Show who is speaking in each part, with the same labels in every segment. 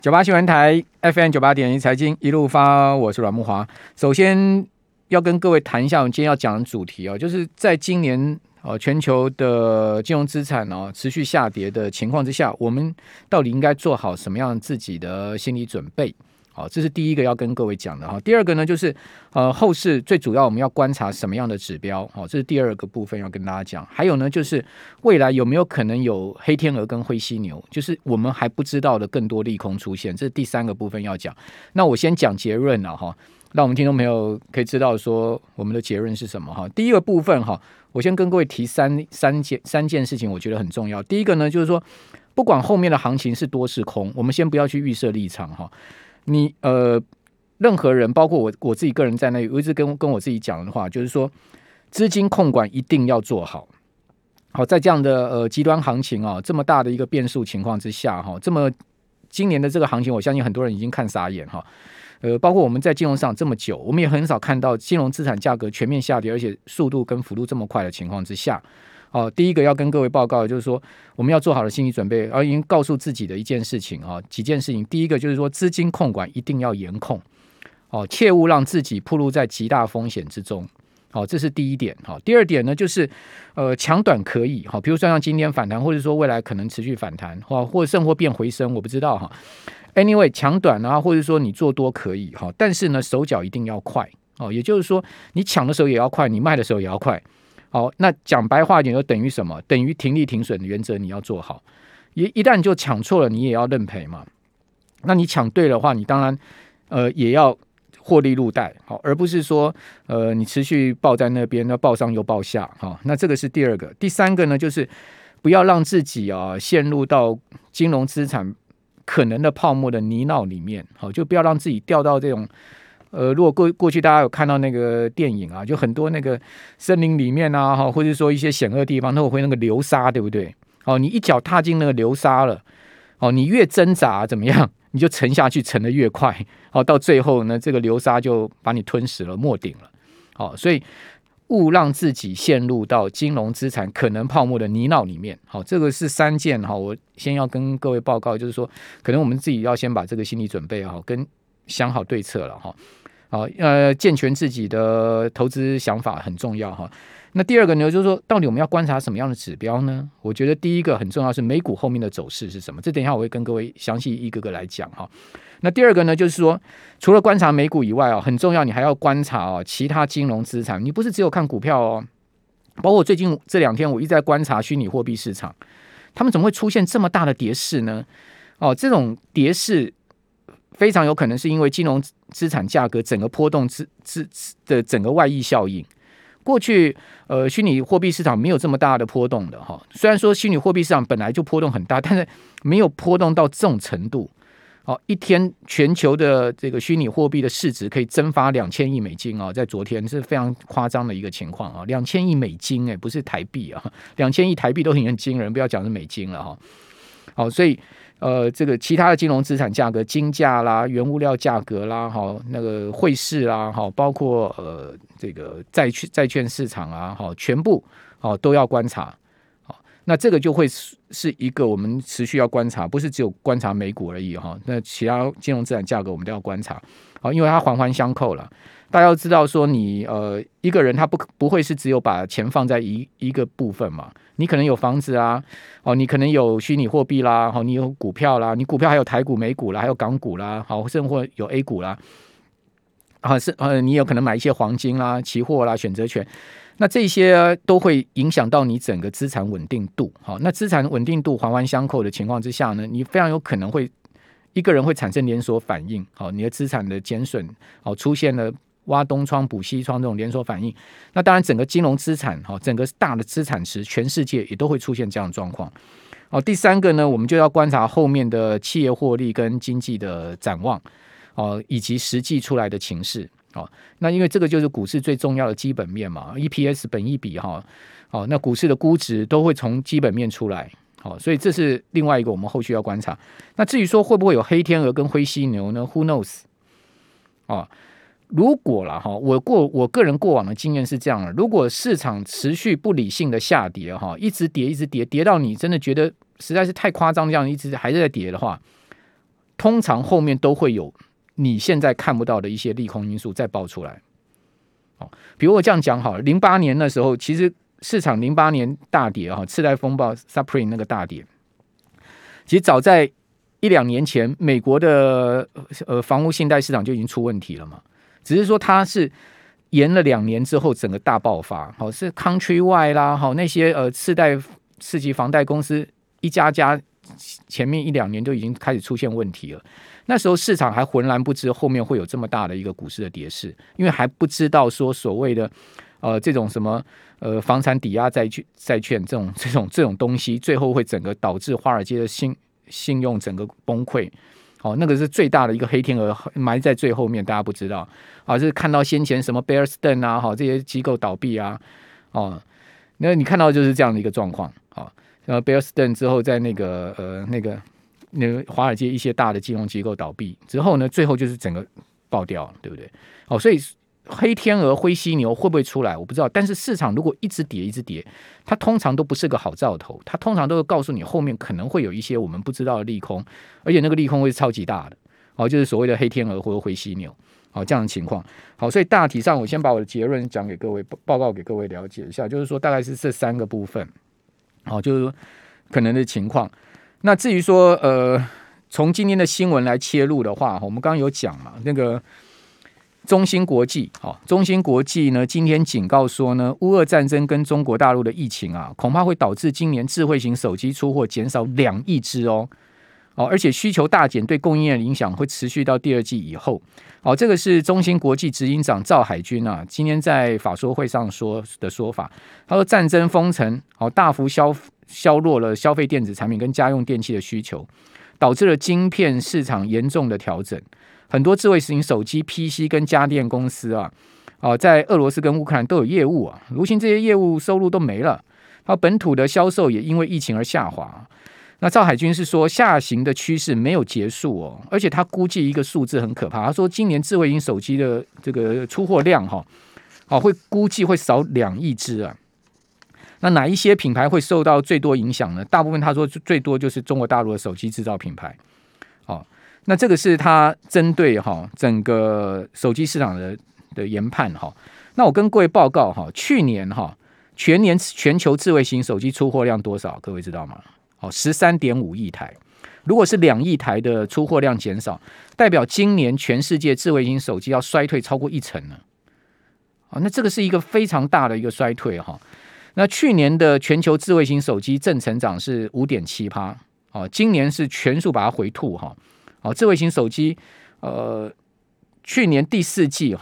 Speaker 1: 98新闻台 FM98.1财经一路发，我是阮慕骅。首先要跟各位谈一下我们今天要讲的主题哦，就是在今年全球的金融资产持续下跌的情况之下，我们到底应该做好什么样自己的心理准备？好，这是第一个要跟各位讲的哈。第二个呢，就是后市最主要我们要观察什么样的指标？好，这是第二个部分要跟大家讲。还有呢，就是未来有没有可能有黑天鹅跟灰犀牛，就是我们还不知道的更多利空出现，这是第三个部分要讲。那我先讲结论了哈，让我们听众朋友可以知道说我们的结论是什么哈。第一个部分哈，我先跟各位提三件事情，我觉得很重要。第一个呢，就是说不管后面的行情是多是空，我们先不要去预设立场哈。你任何人，包括我自己个人在内，我一直跟我自己讲的话，就是说资金控管一定要做好。好，在这样的极端行情这么大的一个变数情况之下这么今年的这个行情，我相信很多人已经看傻眼包括我们在金融上这么久，我们也很少看到金融资产价格全面下跌，而且速度跟幅度这么快的情况之下。第一个要跟各位报告的就是说，我们要做好的心理准备，已经告诉自己的一件事情几件事情。第一个就是说，资金控管一定要严控，切勿让自己暴露在极大风险之中。这是第一点。第二点呢，就是强短可以，比如说像今天反弹，或者说未来可能持续反弹，或者甚或变回升，我不知道Anyway， 强短啊，或者说你做多可以但是呢，手脚一定要快也就是说，你抢的时候也要快，你卖的时候也要快。好，那讲白话一点，就等于什么？等于停利停损的原则你要做好。一旦就抢错了，你也要认赔嘛。那你抢对的话，你当然也要获利入袋，而不是说你持续抱在那边，那抱上又抱下那这个是第二个。第三个呢，就是不要让自己陷入到金融资产可能的泡沫的泥淖里面，就不要让自己掉到这种。如果过去大家有看到那个电影就很多那个森林里面或者说一些险恶地方都会那个流沙，对不对？你一脚踏进那个流沙了，你越挣扎怎么样，你就沉下去，沉得越快，到最后呢，这个流沙就把你吞噬了，没顶了。所以勿让自己陷入到金融资产可能泡沫的泥淖里面。这个是三件我先要跟各位报告，就是说可能我们自己要先把这个心理准备跟想好对策了健全自己的投资想法很重要那第二个呢，就是说到底我们要观察什么样的指标呢？我觉得第一个很重要是美股后面的走势是什么，这等一下我会跟各位详细一个个来讲那第二个呢，就是说除了观察美股以外很重要，你还要观察其他金融资产，你不是只有看股票包括我最近这2天我一直在观察虚拟货币市场，他们怎么会出现这么大的跌势呢？这种跌势非常有可能是因为金融资产价格整个波动的整个外溢效应。过去虚拟货币市场没有这么大的波动的虽然说虚拟货币市场本来就波动很大，但是没有波动到这种程度。一天全球的这个虚拟货币的市值可以蒸发2000亿美金在昨天是非常夸张的一个情况2000亿美金不是台币2000亿台币都很惊人，不要讲是美金了所以这个其他的金融资产价格，金价啦、原物料价格啦、那个汇市啦、包括这个债券市场全部都要观察。那这个就会是一个我们持续要观察，不是只有观察美股而已那其他金融资产价格我们都要观察因为它环环相扣了。大家要知道说你一个人他不会是只有把钱放在一个部分嘛，你可能有房子你可能有虚拟货币啦你有股票啦，你股票还有台股、美股啦，还有港股啦甚或有 A 股啦你有可能买一些黄金啦、期货啦、选择权，那这些都会影响到你整个资产稳定度那资产稳定度环环相扣的情况之下呢，你非常有可能会一个人会产生连锁反应你的资产的减损出现了挖东窗补西窗这种连锁反应，那当然整个金融资产整个大的资产池全世界也都会出现这样的状况第三个呢，我们就要观察后面的企业获利跟经济的展望以及实际出来的情势那因为这个就是股市最重要的基本面嘛 ，EPS 本益比那股市的估值都会从基本面出来所以这是另外一个我们后续要观察。那至于说会不会有黑天鹅跟灰犀牛呢 ？Who knows 如果啦我个人过往的经验是这样的，如果市场持续不理性的下跌一直跌到你真的觉得实在是太夸张，这样一直还是在跌的话， 通常后面都会有你现在看不到的一些利空因素再爆出来。比如我这样讲好了，08年那时候其实市场08年大跌次贷风暴 subprime 那个大跌，其实早在1-2年前，美国的房屋信贷市场就已经出问题了嘛，只是说它是延了2年之后整个大爆发，是 Countrywide 啦，那些次级房贷公司一家家前面1-2年就已经开始出现问题了。那时候市场还浑然不知后面会有这么大的一个股市的跌势，因为还不知道说所谓的这种什么房产抵押债券这种东西，最后会整个导致华尔街的信用整个崩溃。那个是最大的一个黑天鹅埋在最后面，大家不知道就是看到先前什么 Bear Stearns 啊这些机构倒闭啊那你看到就是这样的一个状况Bear Stearns 之后在那个华尔街一些大的金融机构倒闭之后呢，最后就是整个爆掉，对不对？所以黑天鹅灰犀牛会不会出来我不知道，但是市场如果一直跌，它通常都不是个好兆头，它通常都会告诉你后面可能会有一些我们不知道的利空，而且那个利空会是超级大的就是所谓的黑天鹅或者灰犀牛这样的情况。所以大体上我先把我的结论讲给各位，报告给各位了解一下，就是说大概是这3个部分就是可能的情况。那至于说从今天的新闻来切入的话，我们刚刚有讲嘛，那个中芯国际呢今天警告说呢，乌俄战争跟中国大陆的疫情恐怕会导致今年智慧型手机出货减少2亿只而且需求大减对供应链的影响会持续到第2季以后这个是中芯国际执行长赵海军今天在法说会上说的说法。他说战争封城大幅削弱了消费电子产品跟家用电器的需求，导致了晶片市场严重的调整。很多智慧型手机 PC 跟家电公司在俄罗斯跟乌克兰都有业务如今这些业务收入都没了，本土的销售也因为疫情而下滑。那赵海军是说下行的趋势没有结束而且他估计一个数字很可怕，他说今年智慧型手机的这个出货量会估计会少2亿只那哪一些品牌会受到最多影响呢？大部分他说最多就是中国大陆的手机制造品牌那这个是他针对整个手机市场的研判那我跟各位报告去年全年全球智慧型手机出货量多少？各位知道吗？13.5亿台。如果是2亿台的出货量减少，代表今年全世界智慧型手机要衰退超过1成呢。那这个是一个非常大的一个衰退那去年的全球智慧型手机正成长是 5.7%， 今年是全数把它回吐智慧型手机去年第四季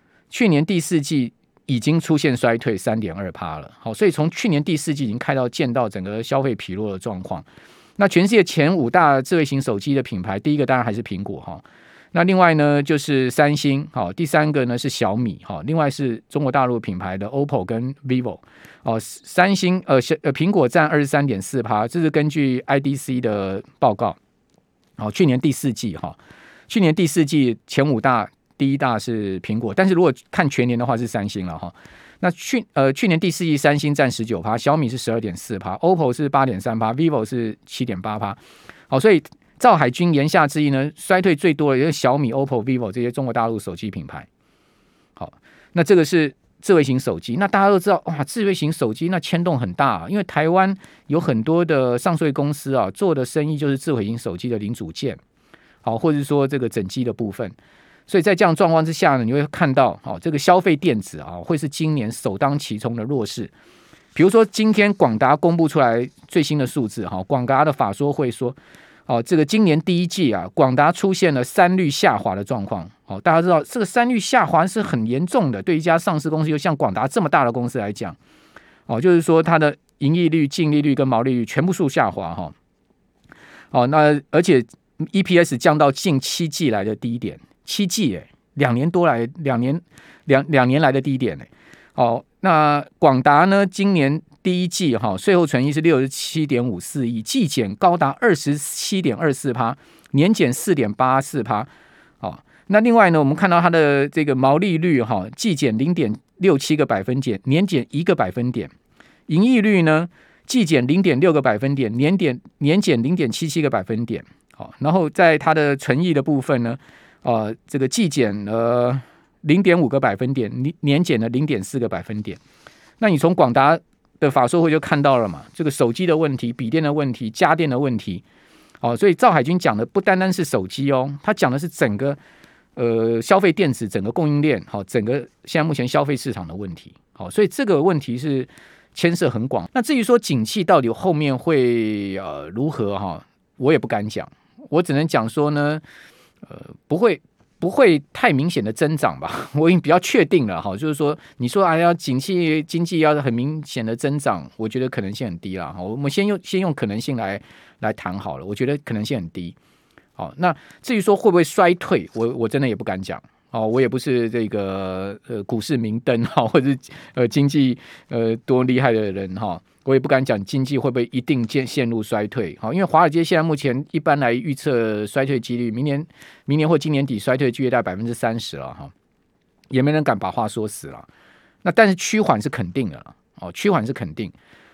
Speaker 1: 已经出现衰退 3.2% 了所以从去年第4季已经见到整个消费疲弱的状况。那全世界前5大智慧型手机的品牌，第一个当然还是苹果那另外呢就是三星第3个呢是小米另外是中国大陆品牌的 OPPO 跟 vivo三星苹果占 23.4%， 这是根据 IDC 的报告去年第4季前5大第1大是苹果，但是如果看全年的话是三星了那去年第4季三星占 19%， 小米是 12.4%， OPPO 是 8.3%， vivo 是 7.8%所以赵海军言下之意呢，衰退最多的就是小米 OPPO vivo 这些中国大陆手机品牌那这个是智慧型手机。那大家都知道智慧型手机那牵动很大因为台湾有很多的上市公司做的生意就是智慧型手机的零组件或者说这个整机的部分。所以在这样状况之下呢，你会看到这个消费电子会是今年首当其冲的弱势。比如说今天广达公布出来最新的数字广达的法说会说这个今年第1季广达出现了3率下滑的状况大家知道这个3率下滑是很严重的，对一家上市公司又像广达这么大的公司来讲就是说它的盈利率、净利率跟毛利率全部数下滑那而且 EPS 降到近7季来的低点，7季2年多来2年来的低点那广达呢今年第1季税后纯益是 67.54 亿，季减高达 27.24%， 年减 4.84%那另外呢我们看到它的这个毛利率季减 0.67 个百分点，年减1个百分点，盈利率呢季减 0.6 个百分点，年减 0.77 个百分点好，然后在它的存益的部分呢，这个季减了0.5个百分点，年减了0.4个百分点。那你从广达的法说会就看到了嘛，这个手机的问题、笔电的问题、家电的问题。所以赵海军讲的不单单是手机哦，他讲的是整个消费电子整个供应链，整个现在目前消费市场的问题。所以这个问题是牵涉很广。那至于说景气到底后面会如何我也不敢讲，我只能讲说呢，不会太明显的增长吧，我已经比较确定了就是说你说要景气经济要很明显的增长，我觉得可能性很低啦。我们先用可能性来谈好了，我觉得可能性很低。好，那至于说会不会衰退，我真的也不敢讲。我也不是这个股市明灯或者是经济多厉害的人我也不敢讲经济会不会一定陷入衰退。因为华尔街现在目前一般来预测衰退几率，明年或今年底衰退几率大概30%了也没人敢把话说死了。那但是趋缓是肯定的了趋缓是肯定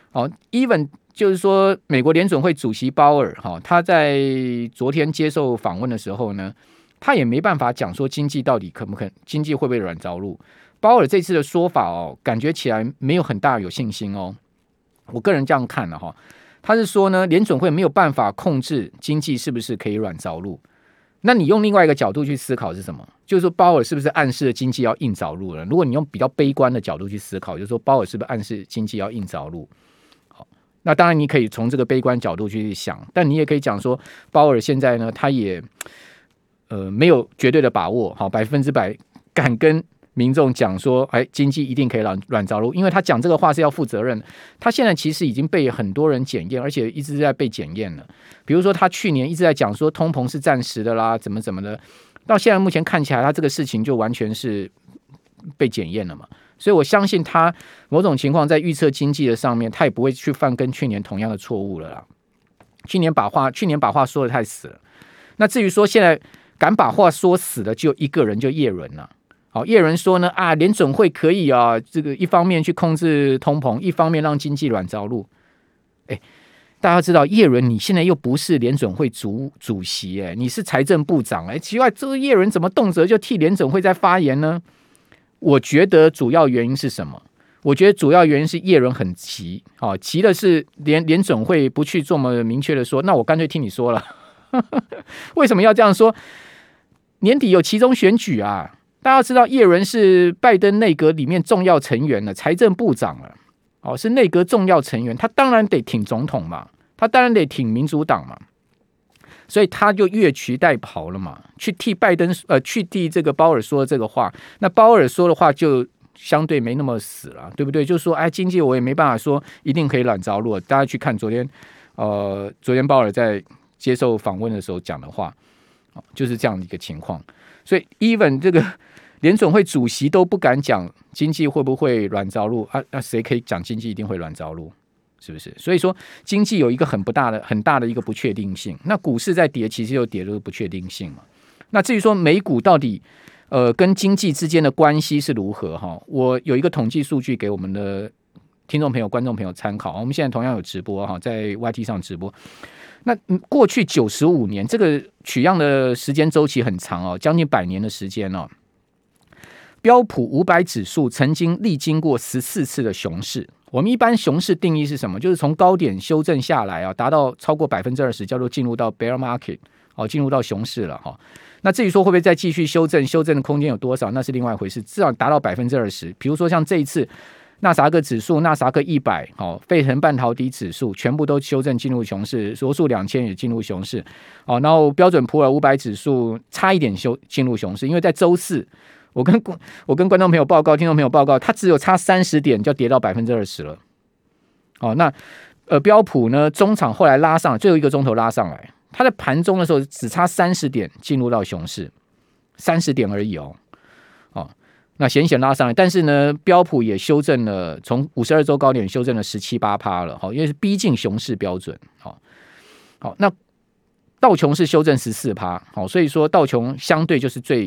Speaker 1: even 就是说美国联准会主席鲍尔他在昨天接受访问的时候呢，他也没办法讲说经济到底经济会不会软着陆。鲍尔这次的说法感觉起来没有很大有信心我个人这样看了他是说呢，联准会没有办法控制经济是不是可以软着陆。那你用另外一个角度去思考是什么？就是说鲍尔是不是暗示经济要硬着陆了？如果你用比较悲观的角度去思考，就是说鲍尔是不是暗示经济要硬着陆？那当然你可以从这个悲观角度去想，但你也可以讲说鲍尔现在呢，他也没有绝对的把握100%敢跟民众讲说经济一定可以软着陆，因为他讲这个话是要负责任的。他现在其实已经被很多人检验，而且一直在被检验了。比如说他去年一直在讲说通膨是暂时的啦，怎么的，到现在目前看起来他这个事情就完全是被检验了嘛。所以我相信他某种情况在预测经济的上面，他也不会去犯跟去年同样的错误了啦。去年把话说得太死了。那至于说现在敢把话说死的，只有一个人，就叶伦了。叶伦说呢联准会可以这个一方面去控制通膨，一方面让经济软着陆。大家知道叶伦你现在又不是联准会主席你是财政部长奇怪，这个叶伦怎么动辄就替联准会在发言呢？我觉得主要原因是什么？我觉得主要原因是叶伦很急急的是联准会不去这么明确的说，那我干脆听你说了。为什么要这样说？年底有期中选举啊，大家知道叶伦是拜登内阁里面重要成员了，财政部长了是内阁重要成员，他当然得挺总统嘛，他当然得挺民主党嘛，所以他就越俎代庖了嘛，去替去替这个鲍尔说这个话。那鲍尔说的话就相对没那么死了，对不对？就是说经济我也没办法说一定可以软着陆。大家去看昨天鲍尔在接受访问的时候讲的话就是这样的一个情况。所以 even 这个联准会主席都不敢讲经济会不会软着陆那谁可以讲经济一定会软着陆？是不是？所以说经济有一个很大的一个不确定性。那股市在跌，其实有跌的不确定性嘛。那至于说美股到底跟经济之间的关系是如何我有一个统计数据给我们的听众朋友、观众朋友参考。我们现在同样有直播在 YT 上直播。那过去95年，这个取样的时间周期很长将近100年的时间标普500指数曾经历经过14次的熊市。我们一般熊市定义是什么？就是从高点修正下来达到超过20%，叫做进入到 bear market，进入到熊市了那至于说会不会再继续修正的空间有多少，那是另外一回事。至少达到20%。比如说像这一次纳斯达克指数、纳斯达克100、费城半导体指数全部都修正进入熊市，罗素2000也进入熊市然后标准普尔500指数差一点进入熊市，因为在周四我跟观众朋友报告、听众朋友报告，它只有差30点就跌到20%了那标普呢中场后来拉上，最后一个钟头拉上来，它在盘中的时候只差30点进入到熊市，30点而已那显拉上来，但是呢标普也修正了，从52周高点修正了17-8% 了因为是逼近熊市标准好，那道琼是修正14%所以说道琼相对就是最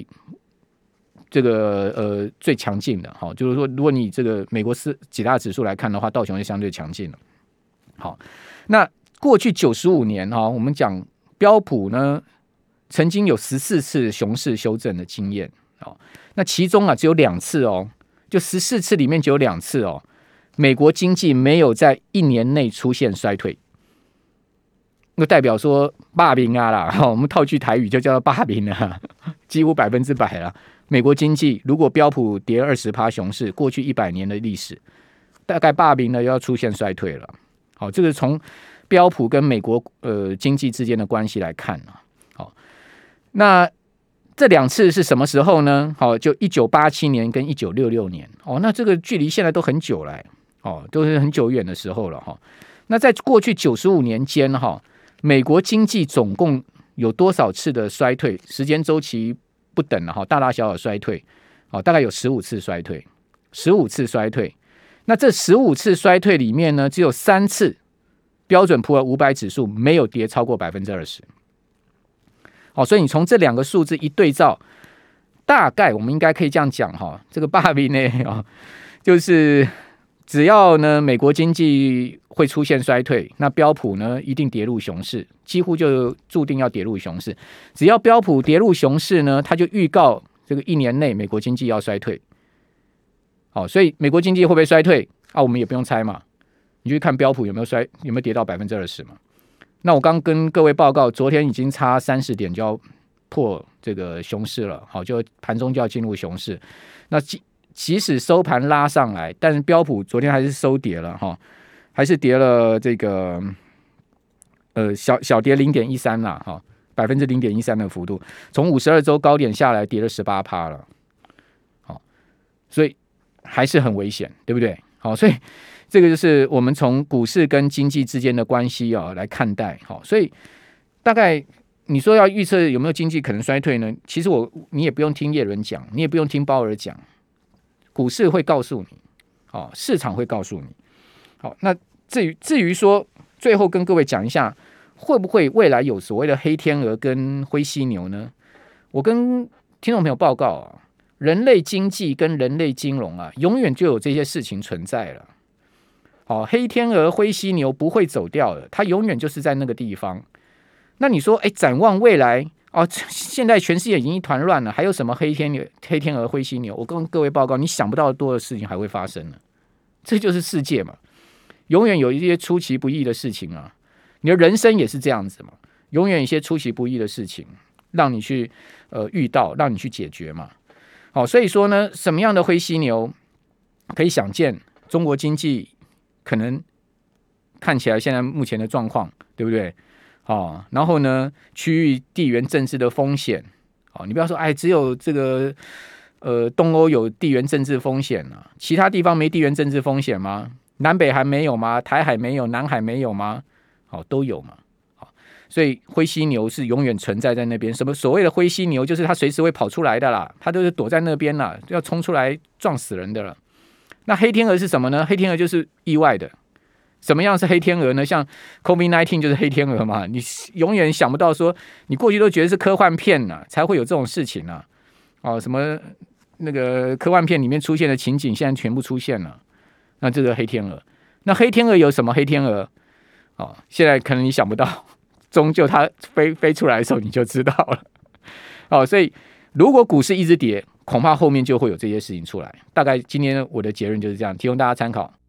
Speaker 1: 强劲的就是说如果你这个美国几大指数来看的话，道琼是相对强劲的。好，那过去95年我们讲标普呢曾经有14次熊市修正的经验哦，那其中只有2次哦，就14次里面只有2次哦，美国经济没有在1年内出现衰退，那代表说霸屏啊啦，我们套句台语就叫做霸屏啊，几乎100%啦。美国经济如果标普跌20%熊市，过去100年的历史，大概霸屏呢要出现衰退了。好，这个从标普跟美国经济之间的关系来看啊。好，那这2次是什么时候呢？好，就1987年跟1966年。哦，那这个距离现在都很久了，哦，都是很久远的时候了哈。那在过去95年间哈，美国经济总共有多少次的衰退？时间周期不等了哈，大大小小衰退，哦，大概有15次衰退，15次衰退。那这15次衰退里面呢，只有3次标准普尔500指数没有跌超过20%。好，所以你从这2个数字一对照，大概我们应该可以这样讲哈，这个霸屏呢，就是只要呢美国经济会出现衰退，那标普呢一定跌入熊市，几乎就注定要跌入熊市。只要标普跌入熊市呢，它就预告这个1年内美国经济要衰退。好，所以美国经济会不会衰退啊？我们也不用猜嘛，你去看标普有没有跌到20%嘛？那我刚跟各位报告，昨天已经差30点就要破这个熊市了，好，就盘中就要进入熊市。那即使收盘拉上来，但是标普昨天还是收跌了哈，还是跌了这个小跌0.13啦哈，0.13%的幅度，从52周高点下来跌了18%了，好，所以还是很危险，对不对？好，所以这个就是我们从股市跟经济之间的关系来看待。好，所以大概你说要预测有没有经济可能衰退呢？其实你也不用听耶伦讲，你也不用听鲍尔讲，股市会告诉你，好，市场会告诉你。好，那至于说最后跟各位讲一下，会不会未来有所谓的黑天鹅跟灰犀牛呢？我跟听众朋友报告啊，人类经济跟人类金融啊，永远就有这些事情存在了。好，黑天鹅、灰犀牛不会走掉的，它永远就是在那个地方。那你说，展望未来哦，现在全世界已经一团乱了，还有什么黑天鹅、灰犀牛？我跟各位报告，你想不到多的事情还会发生呢。这就是世界嘛，永远有一些出其不意的事情啊。你的人生也是这样子嘛，永远有一些出其不意的事情，让你去遇到，让你去解决嘛。好，所以说呢，什么样的灰犀牛可以想见，中国经济可能看起来现在目前的状况，对不对？哦，然后呢，区域地缘政治的风险，哦，你不要说，只有这个东欧有地缘政治风险啊，其他地方没地缘政治风险吗？南北还没有吗？台海没有，南海没有吗？好，都有嘛。好，所以灰犀牛是永远存在在那边。什么所谓的灰犀牛，就是它随时会跑出来的啦，它都是躲在那边啦，要冲出来撞死人的了。那黑天鹅是什么呢？黑天鹅就是意外的。什么样是黑天鹅呢？像 COVID-19 就是黑天鹅嘛，你永远想不到说，你过去都觉得是科幻片啊，才会有这种事情啊。哦，什么那个科幻片里面出现的情景，现在全部出现了。那这个黑天鹅，那黑天鹅有什么黑天鹅？哦，现在可能你想不到，终究它飞出来的时候你就知道了。哦，所以如果股市一直跌，恐怕后面就会有这些事情出来。大概今天我的结论就是这样，提供大家参考。